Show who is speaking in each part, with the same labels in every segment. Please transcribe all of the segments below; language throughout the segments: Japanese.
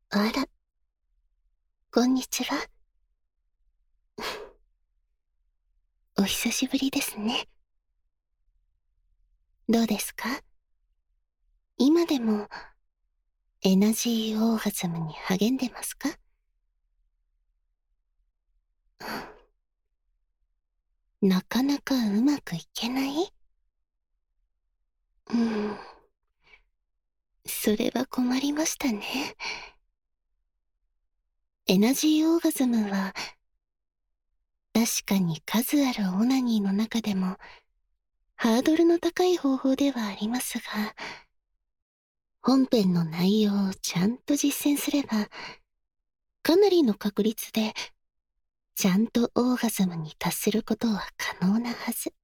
Speaker 1: あら、こんにちは。お久しぶりですね。どうですか？今でもエナジーオーガズムに励んでますか？なかなかうまくいけない？うん、それは困りましたね。エナジーオーガズムは確かに数あるオナニーの中でもハードルの高い方法ではありますが、本編の内容をちゃんと実践すれば、かなりの確率でちゃんとオーガズムに達することは可能なはず。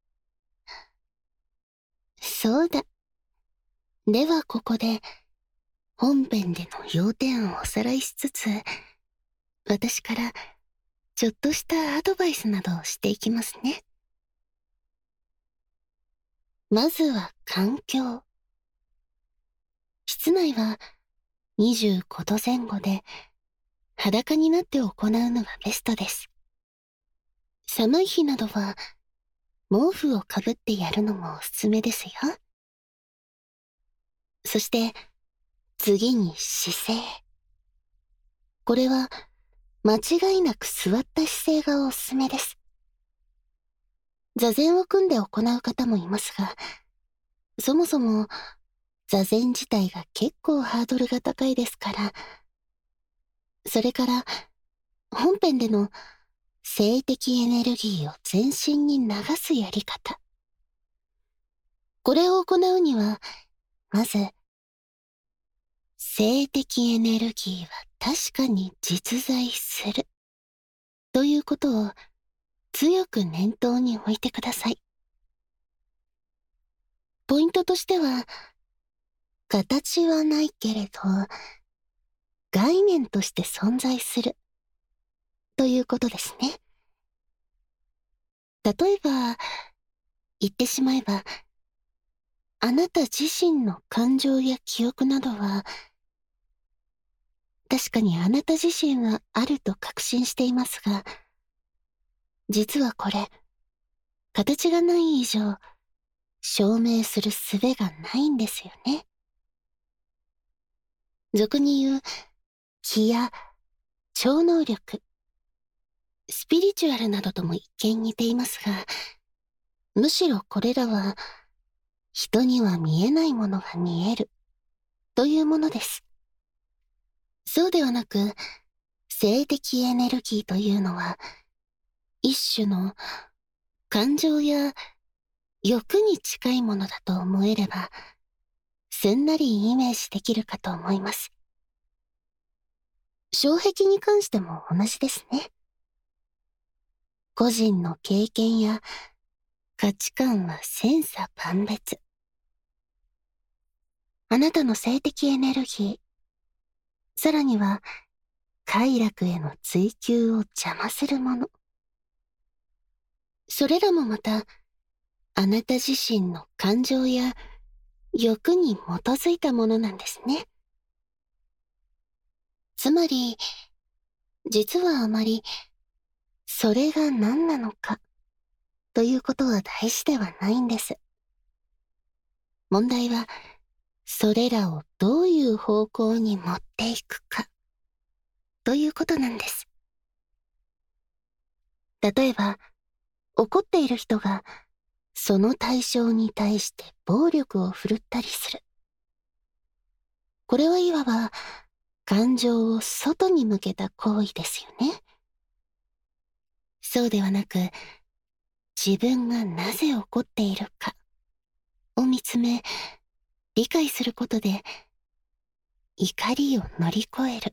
Speaker 1: そうだ。ではここで本編での要点をおさらいしつつ、私からちょっとしたアドバイスなどをしていきますね。まずは環境。室内は25度前後で裸になって行うのがベストです。寒い日などは毛布をかぶってやるのもおすすめですよ。そして次に姿勢。これは間違いなく座った姿勢がおすすめです。座禅を組んで行う方もいますが、そもそも座禅自体が結構ハードルが高いですから、それから本編での静的エネルギーを全身に流すやり方。これを行うには、まず、静的エネルギーは確かに実在するということを強く念頭に置いてください。ポイントとしては、形はないけれど、概念として存在するということですね。例えば、言ってしまえば、あなた自身の感情や記憶などは、確かにあなた自身はあると確信していますが、実はこれ、形がない以上、証明する術がないんですよね。俗に言う気や超能力、スピリチュアルなどとも一見似ていますが、むしろこれらは人には見えないものが見えるというものです。そうではなく、静的エネルギーというのは一種の感情や欲に近いものだと思えれば、すんなりイメージできるかと思います。障壁に関しても同じですね。個人の経験や価値観は千差万別。あなたの性的エネルギー、さらには快楽への追求を邪魔するもの。それらもまた、あなた自身の感情や欲に基づいたものなんですね。つまり、実はあまり、それが何なのか、ということは大事ではないんです。問題は、それらをどういう方向に持っていくか、ということなんです。例えば、怒っている人が、その対象に対して暴力を振るったりする。これはいわば、感情を外に向けた行為ですよね。そうではなく、自分がなぜ怒っているかを見つめ、理解することで、怒りを乗り越える。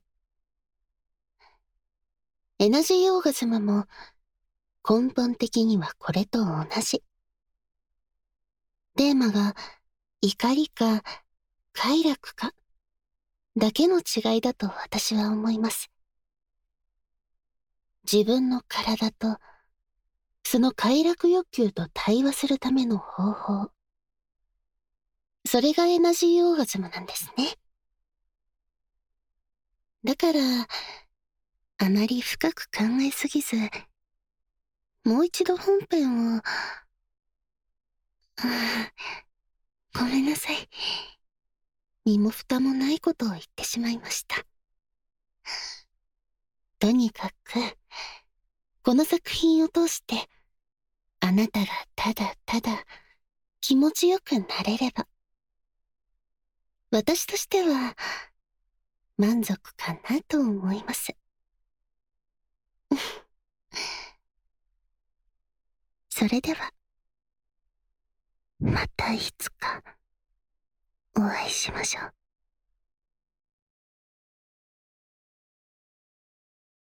Speaker 1: エナジーオーガズムも根本的にはこれと同じ。テーマが怒りか快楽かだけの違いだと私は思います。自分の体とその快楽欲求と対話するための方法。それがエナジーオーガズムなんですね。 だから、あまり深く考えすぎず、もう一度本編を、ごめんなさい。身も蓋もないことを言ってしまいました。とにかく、この作品を通して、あなたがただただ気持ちよくなれれば、私としては満足かなと思います。それでは、またいつかお会いしましょう。